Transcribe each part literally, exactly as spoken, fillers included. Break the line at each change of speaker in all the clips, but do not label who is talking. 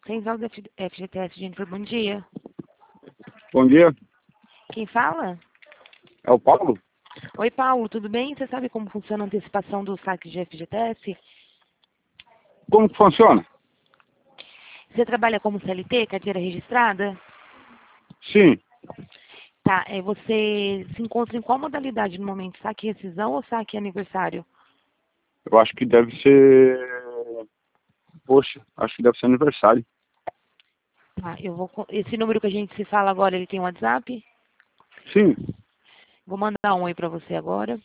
Central da F G T S, Jennifer, bom dia.
Bom dia,
Quem fala?
é o Paulo?
Oi, Paulo, tudo bem? Você sabe como funciona a antecipação do saque de F G T S?
Como que funciona?
Você trabalha como C L T, carteira registrada?
Sim,
Tá, é, você se encontra em qual modalidade no momento? Saque rescisão ou saque aniversário?
eu acho que deve ser... Poxa, acho que deve ser aniversário.
Tá, eu vou... co- Esse número que a gente se fala agora, ele tem WhatsApp?
Sim,
Vou mandar um oi pra você agora.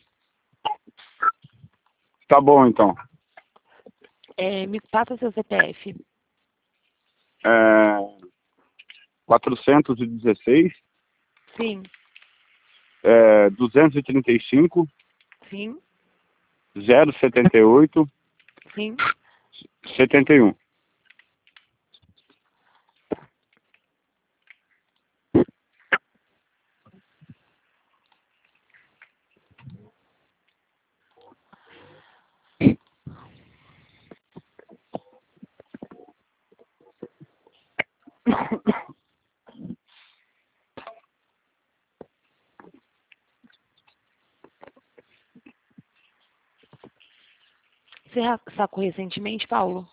tá bom então.
É, me passa seu C P F.
É... quatrocentos e dezesseis,
Sim,
é... duzentos e trinta e cinco,
sim,
zero setenta e oito,
sim.
setenta e um.
Você ra- sacou recentemente, Paulo?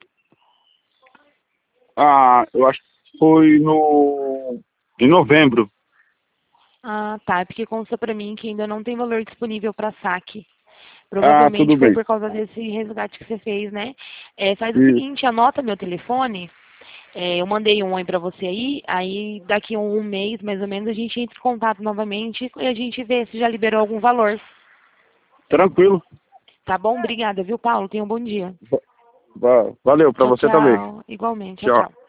Ah, eu acho que foi no... em novembro.
Ah, tá. É porque consta pra mim que ainda não tem valor disponível para saque.
Ah,
Provavelmente
tudo
foi
bem.
por causa desse resgate que você fez, né? É, faz o
Isso.
seguinte, anota meu telefone. É, eu mandei um oi pra você aí. Aí daqui a um mês, mais ou menos, a gente entra em contato novamente e a gente vê se já liberou algum valor.
Tranquilo.
Tá bom? Obrigada, viu, Paulo? Tenha um bom dia.
Va- va- Valeu pra
Tchau,
você também.
tchau. Igualmente. Tchau,
Tchau.
tchau.